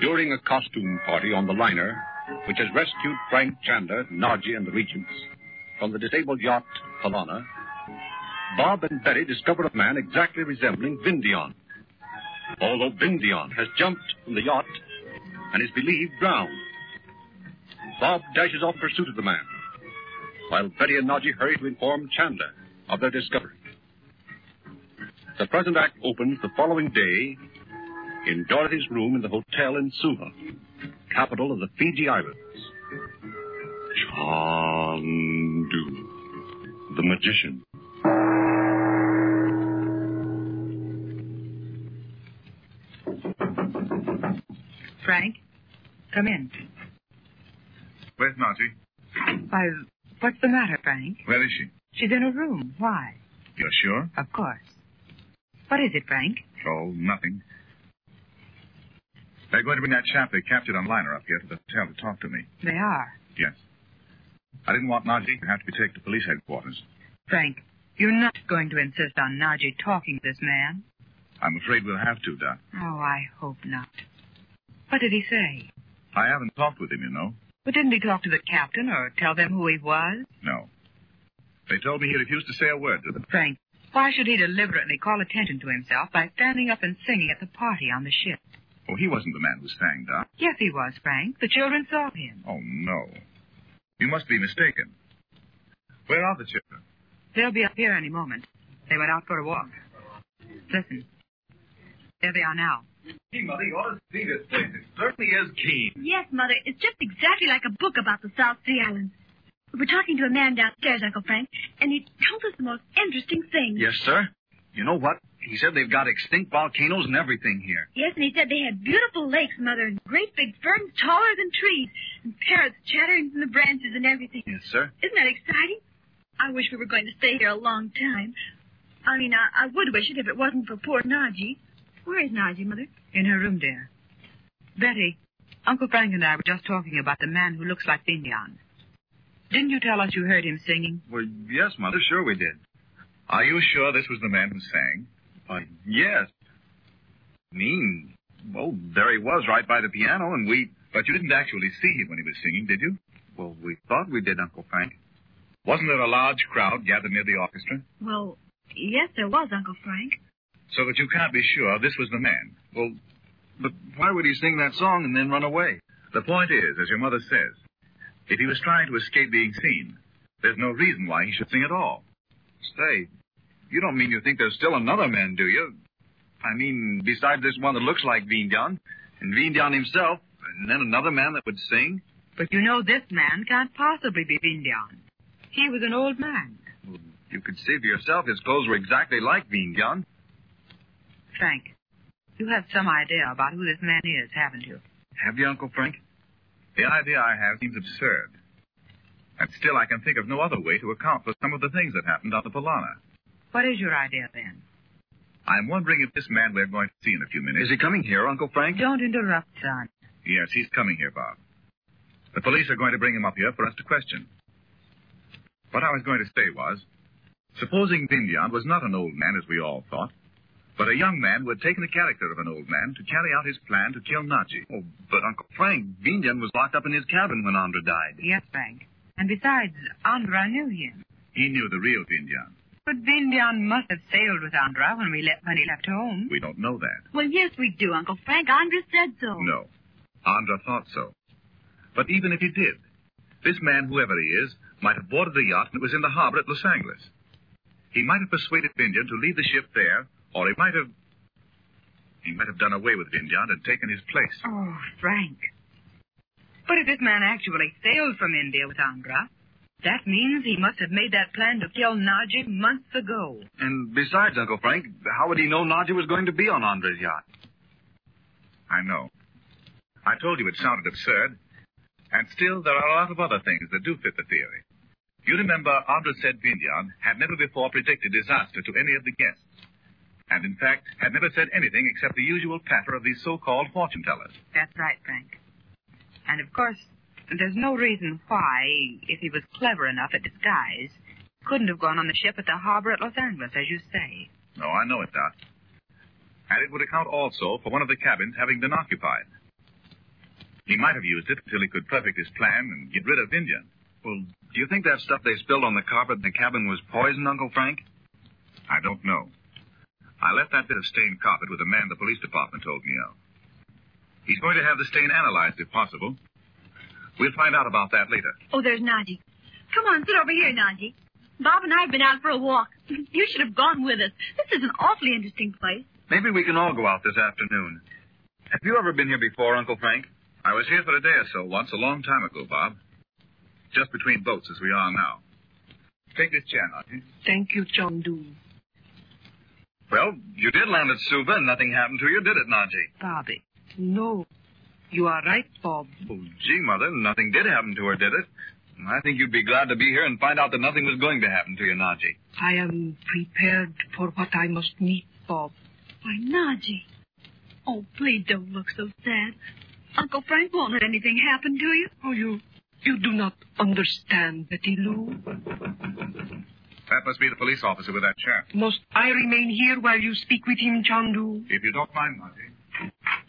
During a costume party on the liner, which has rescued Frank Chandler, Narji, and the Regents from the disabled yacht Polana, Bob and Betty discover a man exactly resembling Vindion. Although Vindion has jumped from the yacht and is believed drowned, Bob dashes off in pursuit of the man, while Betty and Narji hurry to inform Chandler of their discovery. The present act opens the following day in Dorothy's room in the hotel in Suva, capital of the Fiji Islands. Chandu, the magician. Frank, come in. Where's Narji? Why, what's the matter, Frank? Where is she? She's in her room. Why? You're sure? Of course. What is it, Frank? Oh, nothing. They're going to bring that chap they captured on liner up here to the hotel to talk to me. They are? Yes. I didn't want Narji to have to be taken to police headquarters. Frank, you're not going to insist on Narji talking to this man? I'm afraid we'll have to, Doc. Oh, I hope not. What did he say? I haven't talked with him, you know. But didn't he talk to the captain or tell them who he was? No. They told me he refused to say a word to them. Frank, why should he deliberately call attention to himself by standing up and singing at the party on the ship? Oh, he wasn't the man who sang, Doc. Yes, he was, Frank. The children saw him. Oh, no. You must be mistaken. Where are the children? They'll be up here any moment. They went out for a walk. Listen. There they are now. Gee, Mother, you ought to see this place. It certainly is keen. Yes, Mother. It's just exactly like a book about the South Sea Islands. We were talking to a man downstairs, Uncle Frank, and he told us the most interesting things. Yes, sir. You know what? He said they've got extinct volcanoes and everything here. Yes, and he said they had beautiful lakes, Mother, and great big ferns taller than trees, and parrots chattering from the branches and everything. Yes, sir. Isn't that exciting? I wish we were going to stay here a long time. I mean, I would wish it if it wasn't for poor Narji. Where is Narji, Mother? In her room, dear. Betty, Uncle Frank and I were just talking about the man who looks like Vindion. Didn't you tell us you heard him singing? Well, yes, Mother, sure we did. Are you sure this was the man who sang? Yes. Well, there he was right by the piano, and we... But you didn't actually see him when he was singing, did you? Well, we thought we did, Uncle Frank. Wasn't there a large crowd gathered near the orchestra? Well, yes, there was, Uncle Frank. So that you can't be sure this was the man. Well, but why would he sing that song and then run away? The point is, as your mother says, if he was trying to escape being seen, there's no reason why he should sing at all. Say, you don't mean you think there's still another man, do you? I mean, besides this one that looks like Vindion, and Vindion himself, and then another man that would sing? But you know this man can't possibly be Vindion. He was an old man. Well, you could see for yourself his clothes were exactly like Vindion. Frank, you have some idea about who this man is, haven't you? Have you, Uncle Frank? The idea I have seems absurd. And still I can think of no other way to account for some of the things that happened on the Polana. What is your idea, then? I'm wondering if this man we're going to see in a few minutes... Is he coming here, Uncle Frank? Don't interrupt, son. Yes, he's coming here, Bob. The police are going to bring him up here for us to question. What I was going to say was, supposing Vindion was not an old man, as we all thought, but a young man who had taken the character of an old man to carry out his plan to kill Narji. Oh, but Uncle Frank, Vindion was locked up in his cabin when Andra died. Yes, Frank. And besides, Andra knew him. He knew the real Vindion. But Vindion must have sailed with Andra when he left home. We don't know that. Well, yes, we do, Uncle Frank. Andra said so. No. Andra thought so. But even if he did, this man, whoever he is, might have boarded the yacht when it was in the harbor at Los Angeles. He might have persuaded Vindion to leave the ship there, or he might have done away with Vindion and taken his place. Oh, Frank. But if this man actually sailed from India with Andra, that means he must have made that plan to kill Narji months ago. And besides, Uncle Frank, how would he know Narji was going to be on Andra's yacht? I know. I told you it sounded absurd. And still, there are a lot of other things that do fit the theory. You remember Andra said Vindion had never before predicted disaster to any of the guests. And, in fact, had never said anything except the usual patter of these so-called fortune-tellers. That's right, Frank. And, of course, there's no reason why, if he was clever enough at disguise, couldn't have gone on the ship at the harbor at Los Angeles, as you say. No, I know it, Doc. And it would account also for one of the cabins having been occupied. He might have used it until he could perfect his plan and get rid of Vindian. Well, do you think that stuff they spilled on the carpet in the cabin was poison, Uncle Frank? I don't know. I left that bit of stained carpet with a man the police department told me of. He's going to have the stain analyzed if possible. We'll find out about that later. Oh, there's Naji. Come on, sit over here, Naji. Bob and I have been out for a walk. You should have gone with us. This is an awfully interesting place. Maybe we can all go out this afternoon. Have you ever been here before, Uncle Frank? I was here for a day or so once, a long time ago, Bob. Just between boats as we are now. Take this chair, Naji. Thank you, Chandu. Well, you did land at Suva and nothing happened to you, did it, Naji? Bobby. No. You are right, Bob. Oh, gee, Mother, nothing did happen to her, did it? I think you'd be glad to be here and find out that nothing was going to happen to you, Naji. I am prepared for what I must meet, Bob. Why, Naji. Oh, please don't look so sad. Uncle Frank won't let anything happen to you. Oh, you do not understand, Betty Lou. That must be the police officer with that chair. Must I remain here while you speak with him, Chandu? If you don't mind, Naji.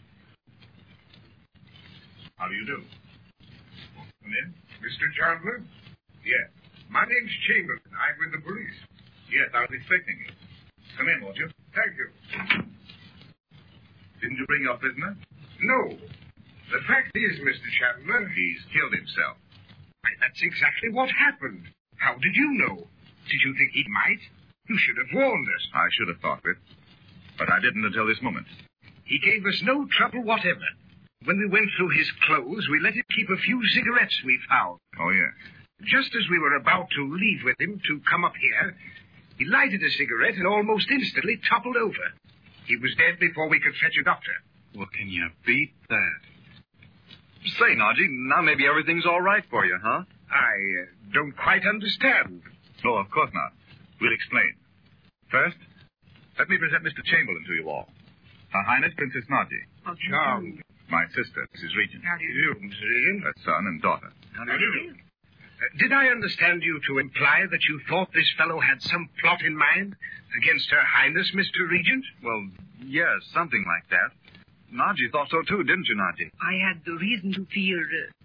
How do you do? Come in. Mr. Chandler? Yes. My name's Chamberlain. I'm with the police. Yes, I was expecting you. Come in, won't you? Thank you. Didn't you bring your prisoner? No. The fact is, Mr. Chandler, He's killed himself. that's exactly what happened. How did you know? Did you think he might? You should have warned us. I should have thought of it. But I didn't until this moment. He gave us no trouble whatever. When we went through his clothes, we let him keep a few cigarettes we found. Oh, yes. Just as we were about to leave with him to come up here, he lighted a cigarette and almost instantly toppled over. He was dead before we could fetch a doctor. Well, can you beat that? Say, Naji, now maybe everything's all right for you, huh? I don't quite understand. No, of course not. We'll explain. First, let me present Mr. Chamberlain to you all. Her Highness Princess Naji. Oh, charmed. My sister, Mrs. Regent. How do you do, Mrs. Regent? Her son and daughter. How do you do? Did I understand you to imply that you thought this fellow had some plot in mind against Her Highness, Mr. Regent? Well, yes, something like that. Naji thought so too, didn't you, Naji? I had the reason to fear,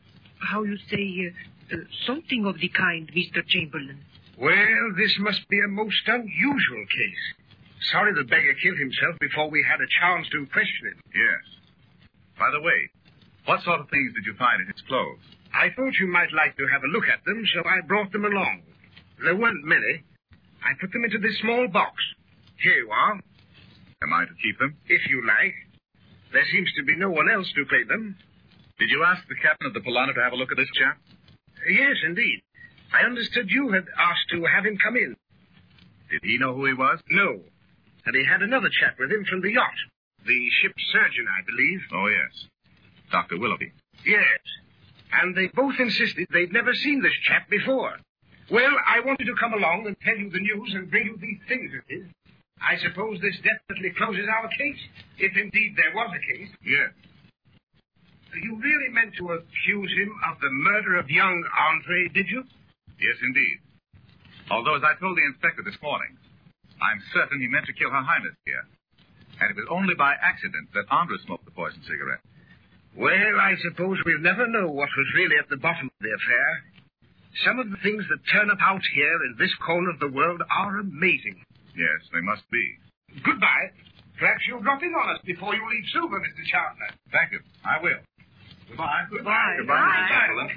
something of the kind, Mr. Chamberlain. Well, this must be a most unusual case. Sorry the beggar killed himself before we had a chance to question him. Yes. By the way, what sort of things did you find in his clothes? I thought you might like to have a look at them, so I brought them along. There weren't many. I put them into this small box. Here you are. Am I to keep them? If you like. There seems to be no one else to claim them. Did you ask the captain of the Polana to have a look at this chap? Yes, indeed. I understood you had asked to have him come in. Did he know who he was? No. And he had another chap with him from the yacht. The ship's surgeon, I believe. Oh, yes. Dr. Willoughby. Yes. And they both insisted they'd never seen this chap before. Well, I wanted to come along and tell you the news and bring you these things of his. I suppose this definitely closes our case, if indeed there was a case. Yes. You really meant to accuse him of the murder of young Andre, did you? Yes, indeed. Although, as I told the inspector this morning, I'm certain he meant to kill Her Highness here. And it was only by accident that Andre smoked the poisoned cigarette. Well, I suppose we'll never know what was really at the bottom of the affair. Some of the things that turn up out here in this corner of the world are amazing. Yes, they must be. Goodbye. Perhaps you'll drop in on us before you leave Suva, Mr. Chandler. Thank you. I will. Goodbye. Goodbye. Goodbye, Mr. Chamberlain.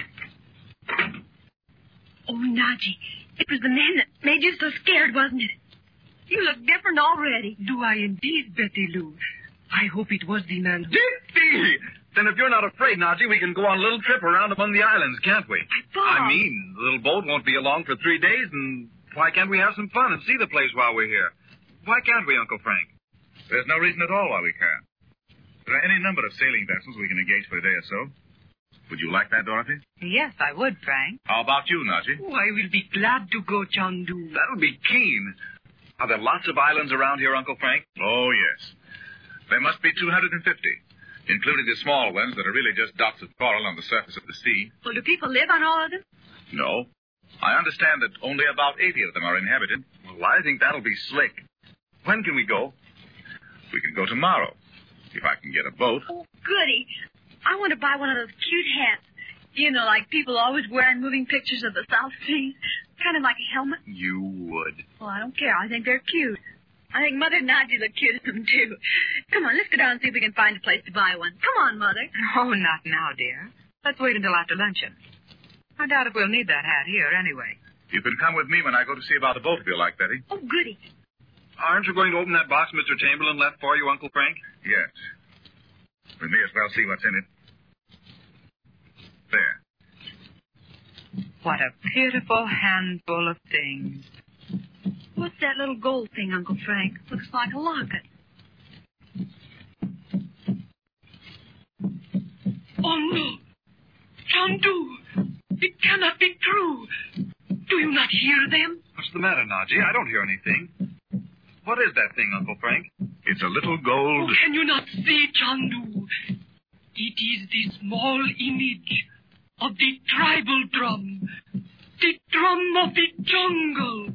Oh, Naji, it was the man that made you so scared, wasn't it? You look different already. Do I indeed, Betty Lou? I hope it was the man who... Dippy! Then if you're not afraid, Naji, we can go on a little trip around among the islands, can't we? Bob. I mean, the little boat won't be along for 3 days, and why can't we have some fun and see the place while we're here? Why can't we, Uncle Frank? There's no reason at all why we can't. There are any number of sailing vessels we can engage for a day or so. Would you like that, Dorothy? Yes, I would, Frank. How about you, Naji? Oh, I will be glad to go, Chandu. That'll be keen. Are there lots of islands around here, Uncle Frank? Oh, yes. There must be 250, including the small ones that are really just dots of coral on the surface of the sea. Well, do people live on all of them? No. I understand that only about 80 of them are inhabited. Well, I think that'll be slick. When can we go? We can go tomorrow, if I can get a boat. Oh, goody. I want to buy one of those cute hats. You know, like people always wear in moving pictures of the South Seas. Kind of like a helmet. You would. Well, I don't care. I think they're cute. I think Mother Naji look cute in them, too. Come on, let's go down and see if we can find a place to buy one. Come on, Mother. Oh, not now, dear. Let's wait until after luncheon. I doubt if we'll need that hat here anyway. You can come with me when I go to see about the boat if you like, Betty. Oh, goody. Aren't you going to open that box Mr. Chamberlain left for you, Uncle Frank? Yes. We may as well see what's in it. There. What a beautiful handful of things. What's that little gold thing, Uncle Frank? Looks like a locket. Oh, no. Chandu, it cannot be true. Do you not hear them? What's the matter, Naji? I don't hear anything. What is that thing, Uncle Frank? It's a little Oh, gold... can you not see, Chandu? It is the small image of the tribal drum. The drum of the jungle.